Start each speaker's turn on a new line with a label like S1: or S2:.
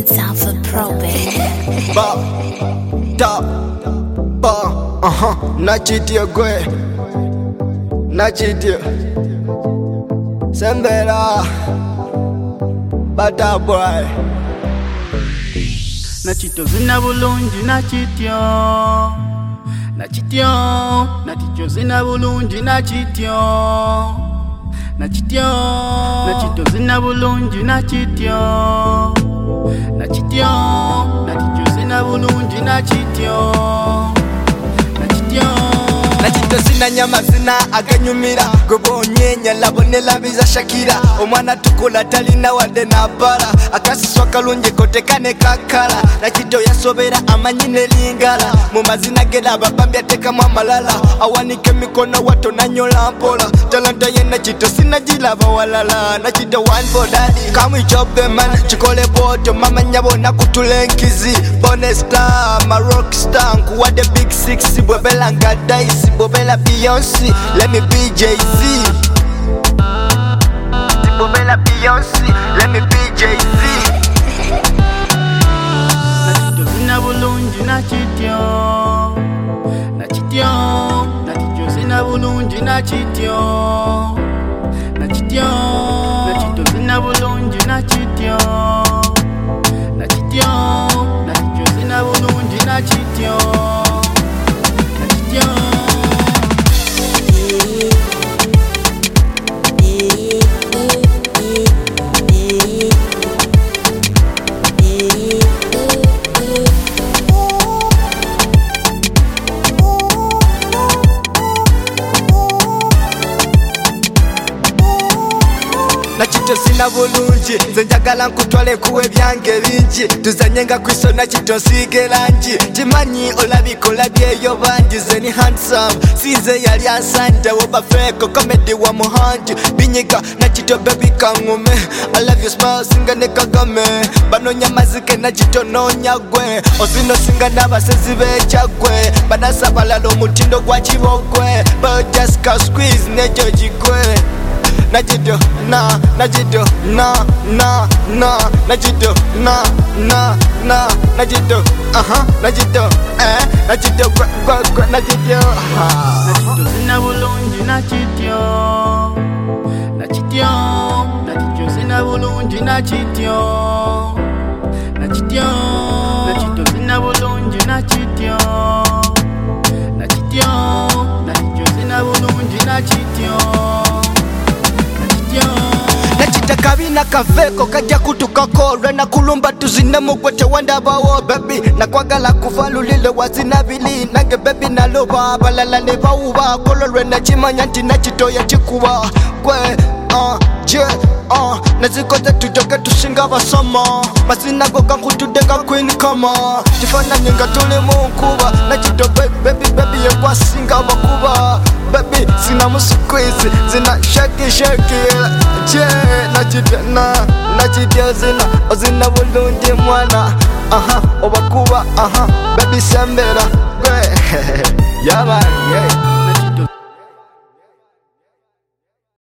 S1: Time for probate.
S2: Nachitia gwe Nachitia Sembera Bata boy
S3: Nachito zina bulungi nachityo Nachityo Nachityo zina bulungi nachityo Nachityo Nachito zina bulungi nachityo Nachityo Nachityo zina bulungi nachityo
S2: Nachito zina nyama zina aganyumira Gobonye nyalabone labiza Shakira Omwana tukula talina wade na bara Akasiswa kalunje kote kane kakala Nachito yasobera amanyine lingala Mumazina gela babambi ateka mwamalala Awanike mikono wato nanyola mpola Talanta ye Nachito sina jilava walala Nachito one for daddy Come we chop them man Chikole boto mama nyabo na kutulenkizi Bone star, ma rock star Nkuwa the big six Bwebela ngadaisi Bobela Beyoncé, let me be Jay-Z. Bobela Beyoncé, let me be Jay-Z.
S3: Nachito zina bulungi nachityo Nachityo Nachityo zina bulungi nachityo Nachityo Nachito zina bulungi nachityo Nachityo Nachityo zina bulungi nachityo Nachityo
S2: Nachito sina bulungi Zenjagala nkutwale kuwe byange bingi Tuzanyenga kwiso Nachito nsige langi Timanyi olabikola byeyo bangi Zeni handsome Sinze yali ansanja Woba feko comedy wa muhanji Binyiga Nachito baby kangume I love you smile singa ne Kagame Bano nyamazike Nachito nonya gwe Osino singa nabasezi bechagwe Banasa balalo mutindo gwa chibogwe But just ka squeeze nejo jigwe Nachito na Nachito na Nachito na Nachito Nachito Nachito gwa Nachito
S3: Nachito zina bulungi nachityo Nachityo Nachityo zina bulungi nachityo Nachityo Nachito zina bulungi nachityo Nachityo Nachityo zina bulungi nachityo
S2: Nachita kabina kaveko kajja kutukako Rena kulumba tuzine mugwete wanda bawo baby Nakwagala kufalulile wazina bili Nange baby naloba balala ne bawuba Kolo rena chimanya nti Nachito ya chikuba Kwe Nazikote tujoke tusinga basoma Masina goga nkutudega queen kama Tifana nyinga tuli munkuba Nachito baby yekwa singa bakuba Baby sina musukwizi Zina shake Nachito Nachito zina bulungi mwana Obakuba baby sembera Gwe Yaman yeah